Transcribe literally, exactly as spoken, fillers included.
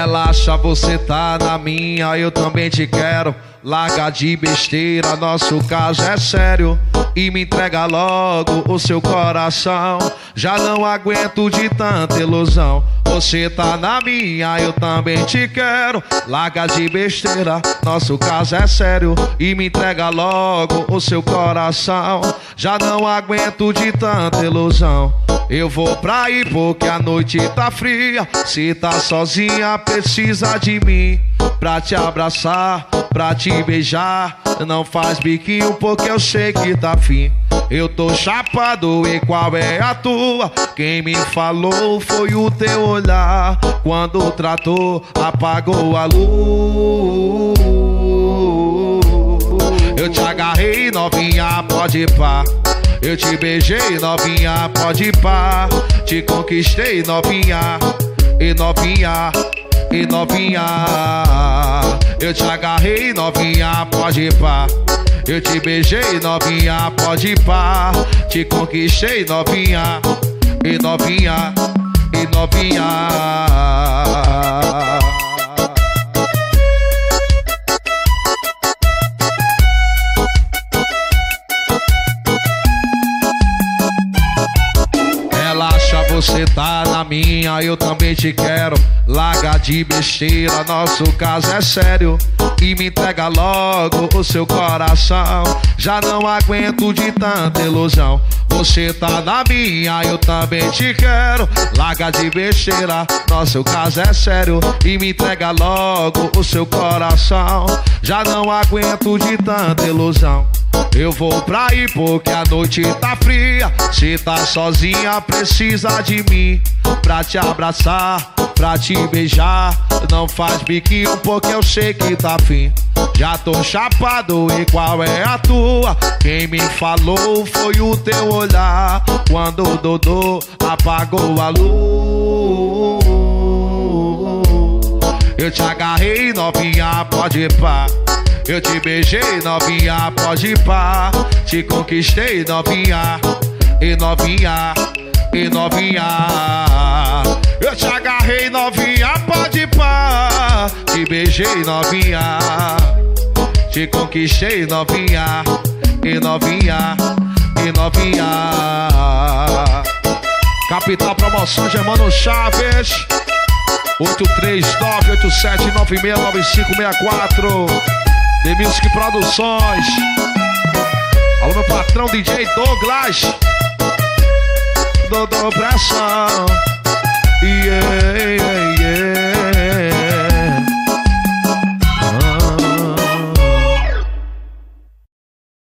Relaxa, você tá na minha, eu também te quero. Larga de besteira, nosso caso é sério. E me entrega logo o seu coração. Já não aguento de tanta ilusão. Você tá na minha, eu também te quero. Larga de besteira, nosso caso é sério. E me entrega logo o seu coração. Já não aguento de tanta ilusão. Eu vou pra aí porque a noite tá fria. Se tá sozinha, precisa de mim pra te abraçar, pra te beijar. Não faz biquinho porque eu sei que tá afim. Eu tô chapado e qual é a tua? Quem me falou foi o teu olhar. Quando tratou, apagou a luz. Eu te agarrei, novinha, pode ir pá. Eu te beijei, novinha, pode ir pá. Te conquistei, novinha, e novinha, e novinha. Eu te agarrei, novinha, pode ir pá. Eu te beijei, novinha, pode ir pá. Te conquistei, novinha, e novinha, e novinha. Relaxa, você tá na minha, eu também te quero. Larga de besteira, nosso caso é sério. E me entrega logo o seu coração. Já não aguento de tanta ilusão. Você tá na minha, eu também te quero. Larga de besteira, nosso caso é sério. E me entrega logo o seu coração. Já não aguento de tanta ilusão. Eu vou pra aí porque a noite tá fria. Se tá sozinha, precisa de mim pra te abraçar, pra te beijar. Não faz biquinho porque eu sei que tá afim. Já tô chapado e qual é a tua? Quem me falou foi o teu olhar. Quando o Dodô apagou a luz. Eu te agarrei, novinha, pode ir pá. Eu te beijei, novinha, pode ir pá. Te conquistei, novinha, e novinha, e novinha. Eu te agarrei, novinha, pode ir pá. Te beijei, novinha. Te conquistei, novinha, e novinha, e novinha. Capital Promoção de Mano Chaves. oito três nove oito sete nove seis nove cinco seis quatro. The Music Produções. Alô, meu patrão D J Douglas. Dodô Pressão. Yeah.